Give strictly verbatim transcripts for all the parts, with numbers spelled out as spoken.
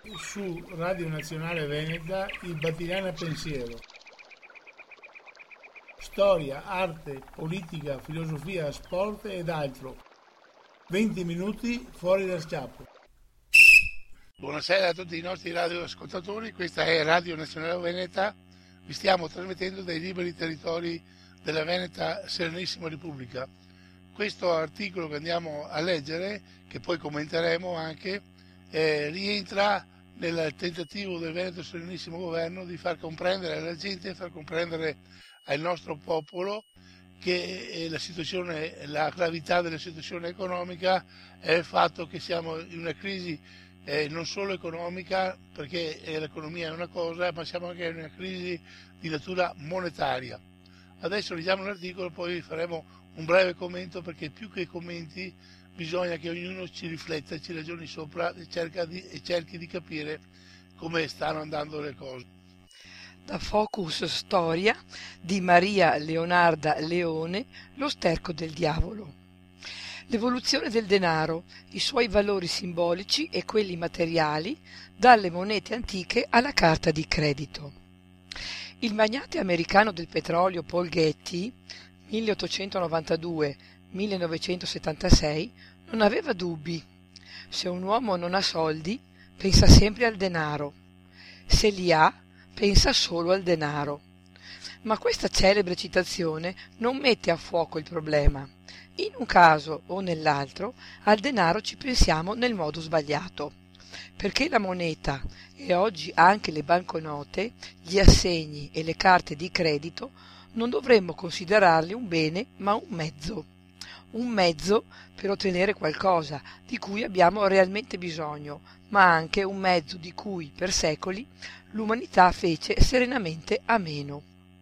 su Radio Nazionale Veneta il Battigliana Pensiero. Storia, arte, politica, filosofia, sport ed altro. venti minuti fuori dal schiaffo. Buonasera a tutti i nostri radioascoltatori, questa è Radio Nazionale Veneta, vi stiamo trasmettendo dai liberi territori della Veneta Serenissima Repubblica. Questo articolo che andiamo a leggere, che poi commenteremo anche, eh, rientra nel tentativo del Veneto Serenissimo Governo di far comprendere alla gente, far comprendere al nostro popolo che la situazione, la gravità della situazione economica è il fatto che siamo in una crisi eh, non solo economica, perché l'economia è una cosa, ma siamo anche in una crisi di natura monetaria. Adesso leggiamo l'articolo, poi faremo un breve commento, perché più che commenti bisogna che ognuno ci rifletta, ci ragioni sopra e, cerca di, e cerchi di capire come stanno andando le cose. Da Focus Storia di Maria Leonarda Leone, Lo sterco del diavolo. L'evoluzione del denaro, i suoi valori simbolici e quelli materiali, dalle monete antiche alla carta di credito. Il magnate americano del petrolio Paul Getty, milleottocentonovantadue millenovecentosettantasei, non aveva dubbi. Se un uomo non ha soldi, pensa sempre al denaro. Se li ha, pensa solo al denaro. Ma questa celebre citazione non mette a fuoco il problema. In un caso o nell'altro, al denaro ci pensiamo nel modo sbagliato. Perché la moneta e oggi anche le banconote, gli assegni e le carte di credito non dovremmo considerarli un bene ma un mezzo. Un mezzo per ottenere qualcosa di cui abbiamo realmente bisogno, ma anche un mezzo di cui per secoli l'umanità fece serenamente a meno.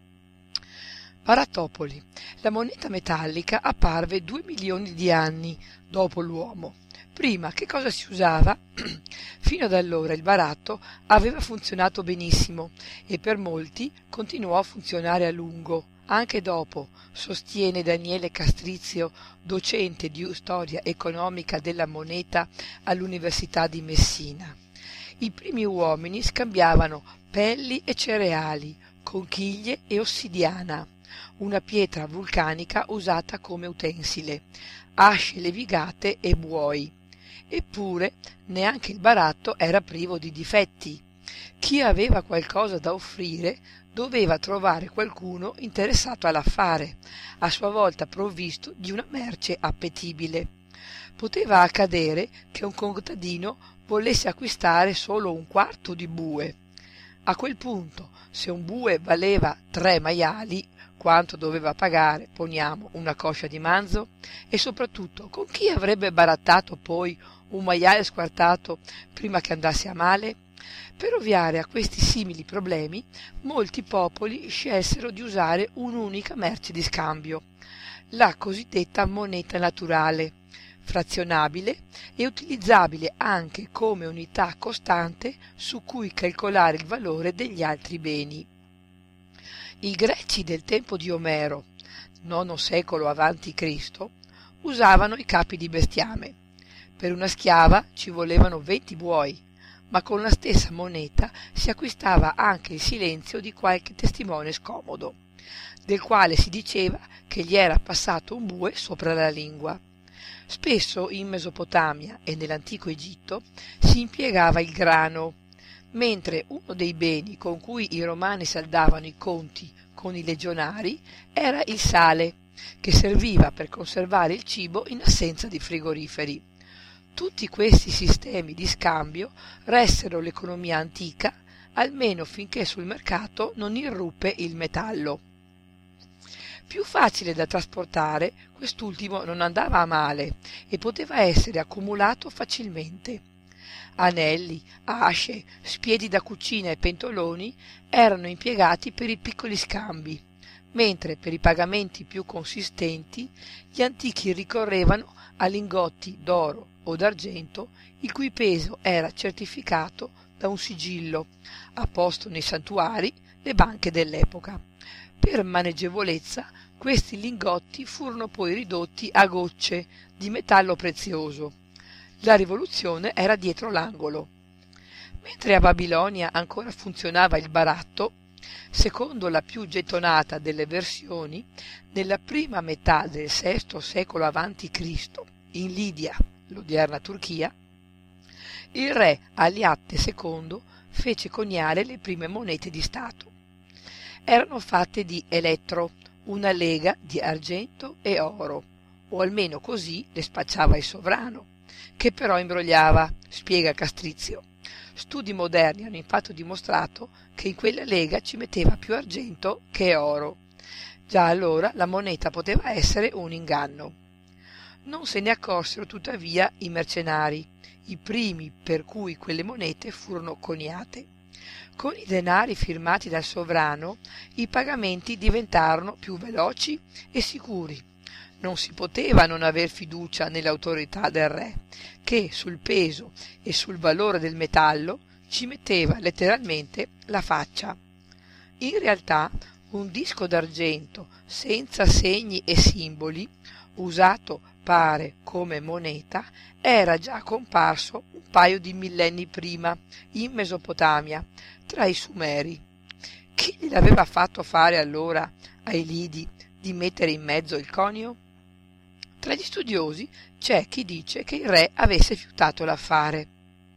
Baratopoli. La moneta metallica apparve due milioni di anni dopo l'uomo. Prima che cosa si usava? Fino ad allora il baratto aveva funzionato benissimo e per molti continuò a funzionare a lungo, anche dopo, sostiene Daniele Castrizio, docente di storia economica della moneta all'Università di Messina. I primi uomini scambiavano pelli e cereali, conchiglie e ossidiana, una pietra vulcanica usata come utensile, asce levigate e buoi. Eppure neanche il baratto era privo di difetti. Chi aveva qualcosa da offrire doveva trovare qualcuno interessato all'affare, a sua volta provvisto di una merce appetibile. Poteva accadere che un contadino volesse acquistare solo un quarto di bue. A quel punto, se un bue valeva tre maiali, quanto doveva pagare, poniamo, una coscia di manzo? E soprattutto, con chi avrebbe barattato poi un maiale squartato prima che andasse a male? Per ovviare a questi simili problemi, molti popoli scelsero di usare un'unica merce di scambio, la cosiddetta moneta naturale, frazionabile e utilizzabile anche come unità costante su cui calcolare il valore degli altri beni. I greci del tempo di Omero, nono secolo avanti Cristo, usavano i capi di bestiame. Per una schiava ci volevano venti buoi, ma con la stessa moneta si acquistava anche il silenzio di qualche testimone scomodo, del quale si diceva che gli era passato un bue sopra la lingua. Spesso in Mesopotamia e nell'antico Egitto si impiegava il grano, mentre uno dei beni con cui i romani saldavano i conti con i legionari era il sale, che serviva per conservare il cibo in assenza di frigoriferi. Tutti questi sistemi di scambio ressero l'economia antica, almeno finché sul mercato non irruppe il metallo. Più facile da trasportare, quest'ultimo non andava a male e poteva essere accumulato facilmente. Anelli, asce, spiedi da cucina e pentoloni erano impiegati per i piccoli scambi, mentre per i pagamenti più consistenti gli antichi ricorrevano a lingotti d'oro o d'argento il cui peso era certificato da un sigillo, a posto nei santuari, le banche dell'epoca. Per maneggevolezza questi lingotti furono poi ridotti a gocce di metallo prezioso. La rivoluzione era dietro l'angolo. Mentre a Babilonia ancora funzionava il baratto, secondo la più gettonata delle versioni, nella prima metà del sesto secolo avanti Cristo, in Lidia, l'odierna Turchia, il re Aliatte secondo fece coniare le prime monete di Stato. Erano fatte di elettro, una lega di argento e oro, o almeno così le spacciava il sovrano, che però imbrogliava, spiega Castrizio. Studi moderni hanno infatti dimostrato che in quella lega ci metteva più argento che oro. Già allora la moneta poteva essere un inganno. Non se ne accorsero tuttavia i mercenari, i primi per cui quelle monete furono coniate. Con i denari firmati dal sovrano i pagamenti diventarono più veloci e sicuri. Non si poteva non aver fiducia nell'autorità del re, che sul peso e sul valore del metallo ci metteva letteralmente la faccia. In realtà un disco d'argento senza segni e simboli, usato pare come moneta, era già comparso un paio di millenni prima in Mesopotamia tra i Sumeri. Chi gliel'aveva fatto fare allora ai Lidi di mettere in mezzo il conio? Tra gli studiosi c'è chi dice che il re avesse fiutato l'affare.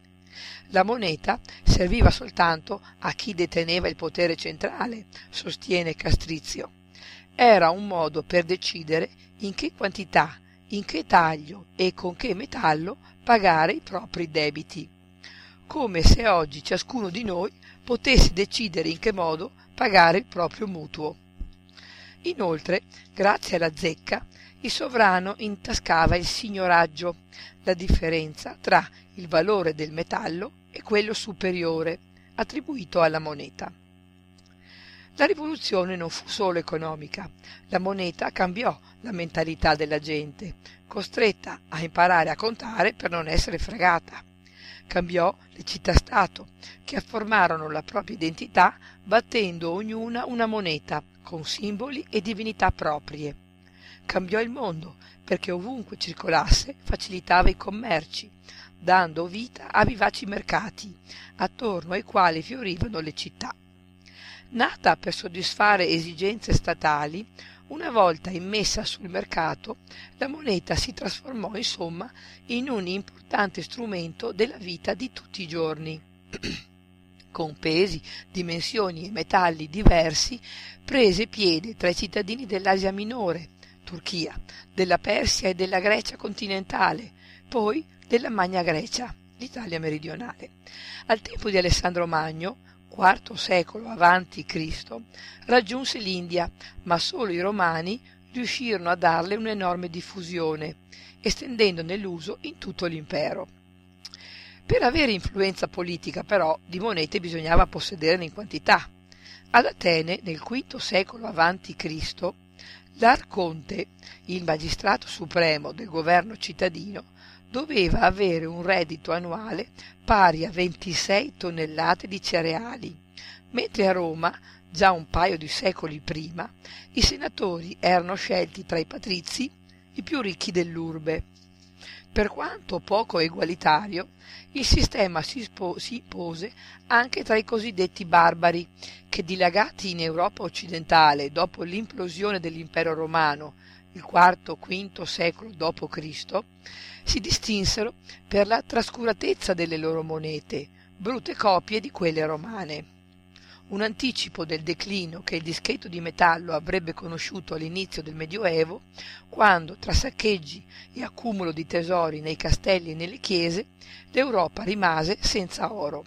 La moneta serviva soltanto a chi deteneva il potere centrale, sostiene Castrizio. Era un modo per decidere in che quantità, in che taglio e con che metallo pagare i propri debiti, come se oggi ciascuno di noi potesse decidere in che modo pagare il proprio mutuo. Inoltre, grazie alla zecca, il sovrano intascava il signoraggio, la differenza tra il valore del metallo e quello superiore attribuito alla moneta. La rivoluzione non fu solo economica. La moneta cambiò la mentalità della gente, costretta a imparare a contare per non essere fregata. Cambiò le città-stato, che afformarono la propria identità battendo ognuna una moneta con simboli e divinità proprie. Cambiò il mondo, perché ovunque circolasse facilitava i commerci, dando vita a vivaci mercati, attorno ai quali fiorivano le città. Nata per soddisfare esigenze statali, una volta immessa sul mercato, la moneta si trasformò insomma in un importante strumento della vita di tutti i giorni. Con pesi, dimensioni e metalli diversi, prese piede tra i cittadini dell'Asia Minore, Turchia, della Persia e della Grecia continentale, poi della Magna Grecia, l'Italia meridionale. Al tempo di Alessandro Magno, quarto secolo avanti Cristo, raggiunse l'India, ma solo i romani riuscirono a darle un'enorme diffusione, estendendone l'uso in tutto l'impero. Per avere influenza politica, però, di monete bisognava possederne in quantità. Ad Atene, nel quinto secolo avanti Cristo, l'arconte, il magistrato supremo del governo cittadino, doveva avere un reddito annuale pari a ventisei tonnellate di cereali, mentre a Roma, già un paio di secoli prima, i senatori erano scelti tra i patrizi i più ricchi dell'urbe. Per quanto poco egualitario, il sistema si, spo- si impose anche tra i cosiddetti barbari, che dilagati in Europa occidentale dopo l'implosione dell'impero romano, il quarto quinto secolo dopo Cristo, si distinsero per la trascuratezza delle loro monete, brutte copie di quelle romane. Un anticipo del declino che il dischetto di metallo avrebbe conosciuto all'inizio del Medioevo, quando, tra saccheggi e accumulo di tesori nei castelli e nelle chiese, l'Europa rimase senza oro.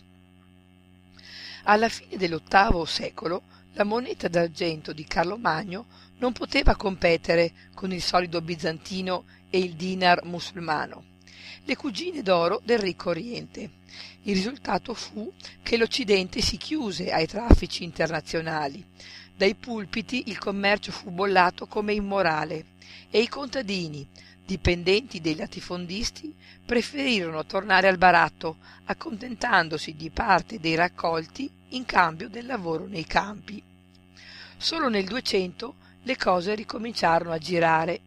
Alla fine dell'ottavo secolo, la moneta d'argento di Carlo Magno non poteva competere con il solido bizantino e il dinar musulmano, le cugine d'oro del ricco Oriente. Il risultato fu che l'Occidente si chiuse ai traffici internazionali. Dai pulpiti il commercio fu bollato come immorale e i contadini, dipendenti dei latifondisti, preferirono tornare al baratto, accontentandosi di parte dei raccolti in cambio del lavoro nei campi. Solo nel duecento le cose ricominciarono a girare.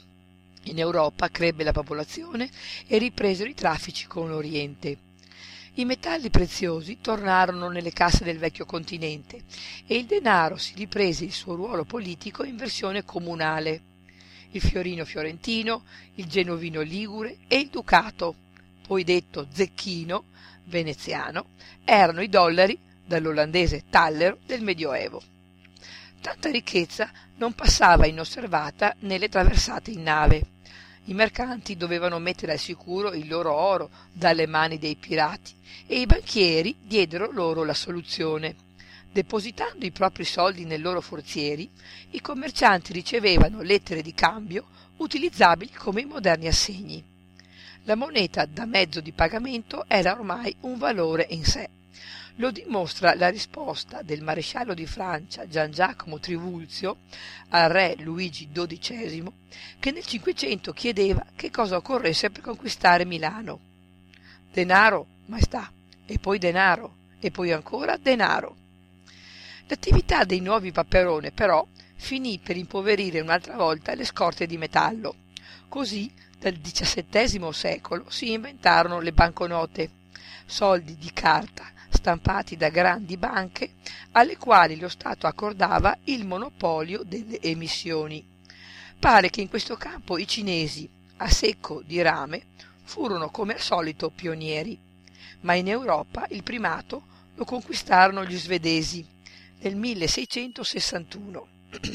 In Europa crebbe la popolazione e ripresero i traffici con l'Oriente. I metalli preziosi tornarono nelle casse del vecchio continente e il denaro si riprese il suo ruolo politico in versione comunale. Il fiorino fiorentino, il genovino ligure e il ducato, poi detto zecchino veneziano, erano i dollari, dall'olandese tallero, del Medioevo. Tanta ricchezza non passava inosservata nelle traversate in nave. I mercanti dovevano mettere al sicuro il loro oro dalle mani dei pirati e i banchieri diedero loro la soluzione. Depositando i propri soldi nei loro forzieri, i commercianti ricevevano lettere di cambio utilizzabili come i moderni assegni. La moneta da mezzo di pagamento era ormai un valore in sé. Lo dimostra la risposta del maresciallo di Francia Gian Giacomo Trivulzio al re Luigi dodicesimo, che nel Cinquecento chiedeva che cosa occorresse per conquistare Milano. Denaro, maestà, e poi denaro, e poi ancora denaro. L'attività dei nuovi Paperone, però, finì per impoverire un'altra volta le scorte di metallo. Così, dal diciassettesimo secolo si inventarono le banconote, soldi di carta stampati da grandi banche alle quali lo Stato accordava il monopolio delle emissioni. Pare che in questo campo i cinesi, a secco di rame, furono come al solito pionieri, ma in Europa il primato lo conquistarono gli svedesi nel milleseicentosessantuno.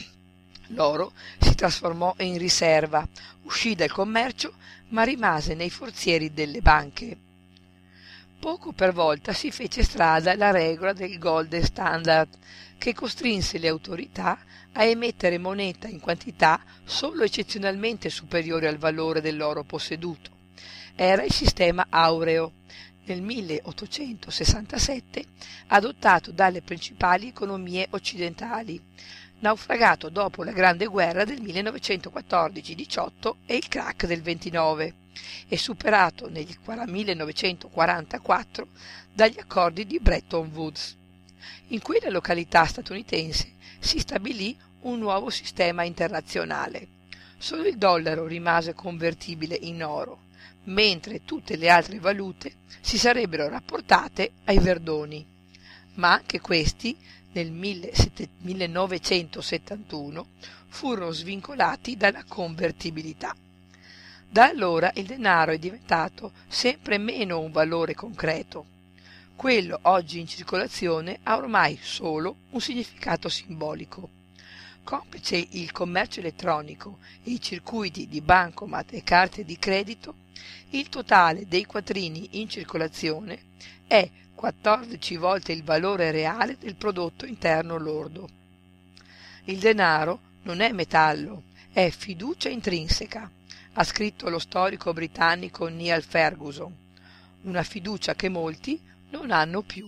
L'oro si trasformò in riserva, uscì dal commercio, ma rimase nei forzieri delle banche. Poco per volta si fece strada la regola del Golden Standard, che costrinse le autorità a emettere moneta in quantità solo eccezionalmente superiore al valore dell'oro posseduto. Era il sistema aureo, nel milleottocentosessantasette adottato dalle principali economie occidentali, naufragato dopo la Grande Guerra del millenovecentoquattordici diciotto e il crack del ventinove, e superato nel millenovecentoquarantaquattro dagli accordi di Bretton Woods. In quella località statunitense si stabilì un nuovo sistema internazionale. Solo il dollaro rimase convertibile in oro, mentre tutte le altre valute si sarebbero rapportate ai verdoni. Ma anche questi, nel millenovecentosettantuno, furono svincolati dalla convertibilità. Da allora il denaro è diventato sempre meno un valore concreto. Quello oggi in circolazione ha ormai solo un significato simbolico. Complice il commercio elettronico e i circuiti di bancomat e carte di credito, il totale dei quattrini in circolazione è quattordici volte il valore reale del prodotto interno lordo. Il denaro non è metallo, è fiducia intrinseca, ha scritto lo storico britannico Niall Ferguson, una fiducia che molti non hanno più.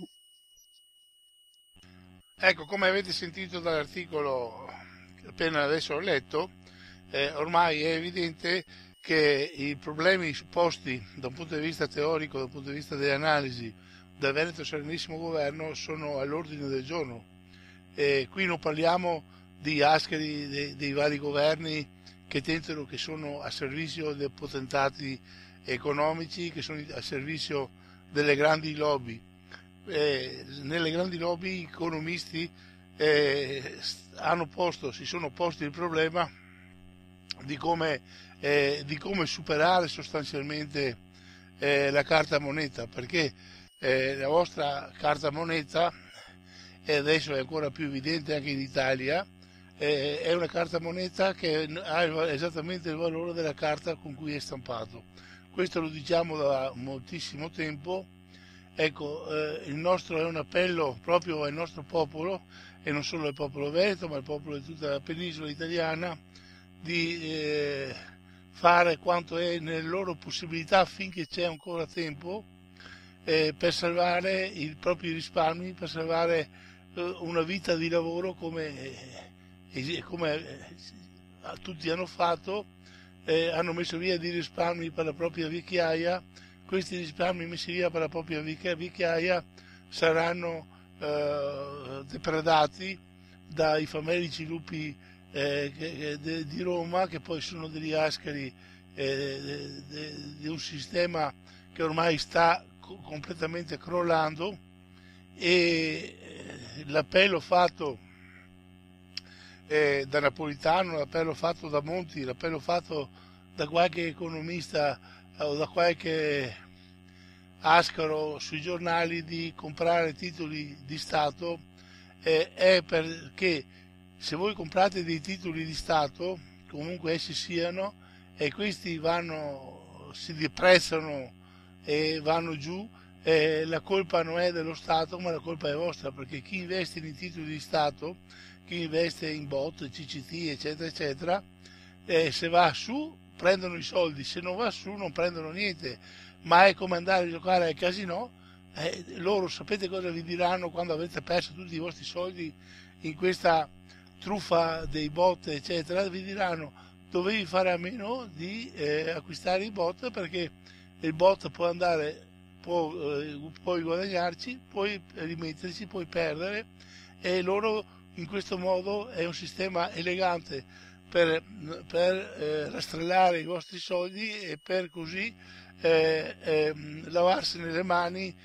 Ecco, come avete sentito dall'articolo che appena adesso ho letto, eh, ormai è evidente che i problemi posti da un punto di vista teorico, da un punto di vista delle analisi del Veneto Serenissimo Governo sono all'ordine del giorno. E qui non parliamo di ascheri dei, dei vari governi che tentano, che sono a servizio dei potentati economici, che sono a servizio delle grandi lobby. Eh, nelle grandi lobby i economisti eh, hanno posto, si sono posti il problema di come, eh, di come superare sostanzialmente eh, la carta moneta, perché eh, la vostra carta moneta, e adesso è ancora più evidente anche in Italia, eh, è una carta moneta che ha esattamente il valore della carta con cui è stampato. Questo lo diciamo da moltissimo tempo. Ecco, eh, il nostro è un appello proprio al nostro popolo, e non solo al popolo veneto, ma al popolo di tutta la penisola italiana, di eh, fare quanto è nelle loro possibilità finché c'è ancora tempo, eh, per salvare i propri risparmi, per salvare eh, una vita di lavoro come, eh, come eh, tutti hanno fatto, eh, hanno messo via dei risparmi per la propria vecchiaia. Questi risparmi messi via per la propria vecchiaia saranno eh, depredati dai famelici lupi eh, che, de, di Roma, che poi sono degli ascheri eh, de, de, di un sistema che ormai sta co- completamente crollando, e eh, l'appello fatto eh, da Napolitano, l'appello fatto da Monti, l'appello fatto da qualche economista eh, o da qualche Ascaro sui giornali di comprare titoli di Stato eh, è perché se voi comprate dei titoli di Stato, comunque essi siano, e questi vanno, si deprezzano e vanno giù, eh, la colpa non è dello Stato, ma la colpa è vostra, perché chi investe in titoli di Stato, chi investe in bot, C C T, eccetera, eccetera, eh, se va su prendono i soldi, se non va su non prendono niente, ma è come andare a giocare al casino. Eh, loro sapete cosa vi diranno quando avete perso tutti i vostri soldi in questa truffa dei bot, eccetera? Vi diranno: dovevi fare a meno di eh, acquistare i bot, perché il bot può andare, può, eh, puoi guadagnarci, puoi rimetterci, puoi perdere, e loro in questo modo è un sistema elegante per, per eh, rastrellare i vostri soldi e per così eh, eh, lavarsene le mani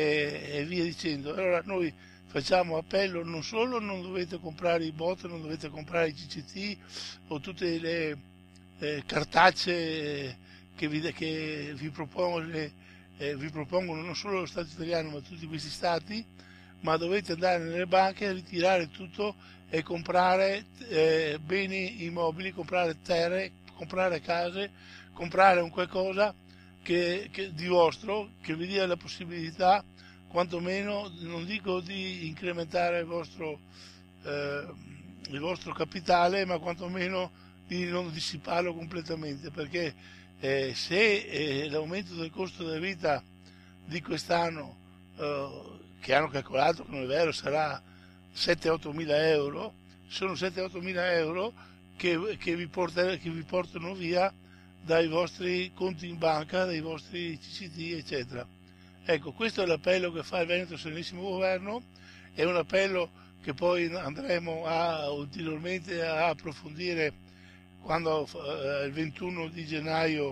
e, e via dicendo. Allora noi facciamo appello: non solo non dovete comprare i bot, non dovete comprare i C C T o tutte le eh, cartacee che vi, che vi, propongono, eh, vi propongono non solo lo Stato italiano ma tutti questi stati, ma dovete andare nelle banche, ritirare tutto e comprare eh, beni immobili, comprare terre, comprare case, comprare un qualcosa che, che, di vostro, che vi dia la possibilità, quantomeno, non dico di incrementare il vostro, eh, il vostro capitale, ma quantomeno di non dissiparlo completamente, perché eh, se eh, l'aumento del costo della vita di quest'anno, eh, che hanno calcolato, che non è vero, sarà sette otto mila euro, sono sette otto mila euro che, che, vi portano, che vi portano via dai vostri conti in banca, dai vostri C C T, eccetera. Ecco, questo è l'appello che fa il Veneto Serenissimo Governo, è un appello che poi andremo a, ulteriormente a approfondire quando eh, il ventuno di gennaio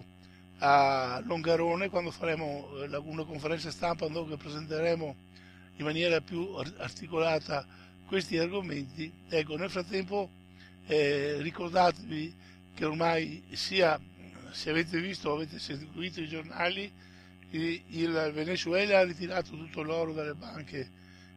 a Longarone, quando faremo una conferenza stampa dove presenteremo in maniera più articolata questi argomenti. Ecco, nel frattempo eh, ricordatevi che ormai, sia se avete visto o avete seguito i giornali, il, il Venezuela ha ritirato tutto l'oro dalle banche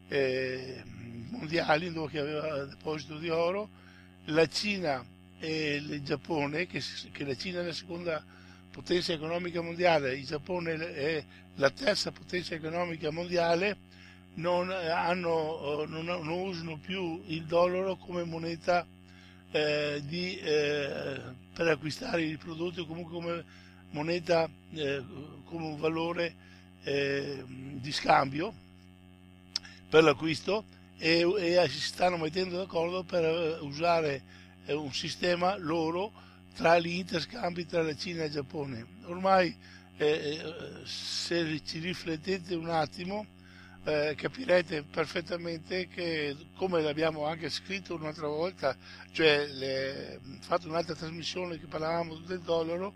eh, mondiali dove aveva deposito di oro. La Cina e il Giappone, che, che la Cina è la seconda potenza economica mondiale, il Giappone è la terza potenza economica mondiale, non, hanno, non, non usano più il dollaro come moneta eh, di, eh, per acquistare i prodotti, o comunque come moneta, eh, come un valore eh, di scambio per l'acquisto, e, e si stanno mettendo d'accordo per usare eh, un sistema loro tra gli interscambi tra la Cina e il Giappone. Ormai eh, se ci riflettete un attimo eh, capirete perfettamente che, come l'abbiamo anche scritto un'altra volta, cioè le, fatto un'altra trasmissione che parlavamo del dollaro,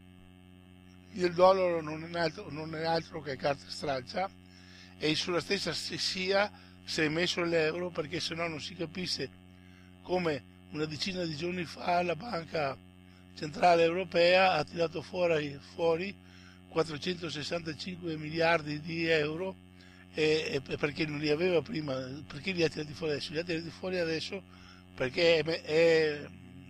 il dollaro non è altro, non è altro che carta straccia, e sulla stessa sia si è messo l'euro, perché se no non si capisse come una decina di giorni fa la Banca Centrale Europea ha tirato fuori, fuori quattrocentosessantacinque miliardi di euro, e, e perché non li aveva prima. Perché li ha tirati fuori adesso? Li ha tirati fuori adesso perché è, è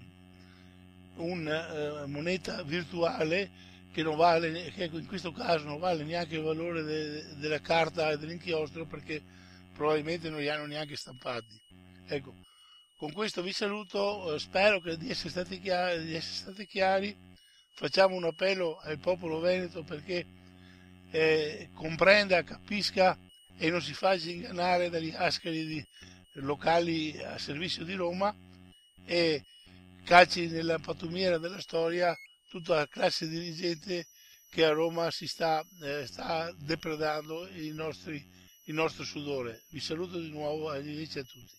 una uh, moneta virtuale che non vale, che in questo caso non vale neanche il valore de, della carta e dell'inchiostro, perché probabilmente non li hanno neanche stampati. Ecco, con questo vi saluto, spero che di essere stati chiari, di essere stati chiari. Facciamo un appello al popolo veneto perché eh, comprenda, capisca e non si faccia ingannare dagli ascari di, locali a servizio di Roma, e calci nella pattumiera della storia tutta la classe dirigente che a Roma si sta, eh, sta depredando i nostri, il nostro sudore. Vi saluto di nuovo, arrivederci a tutti.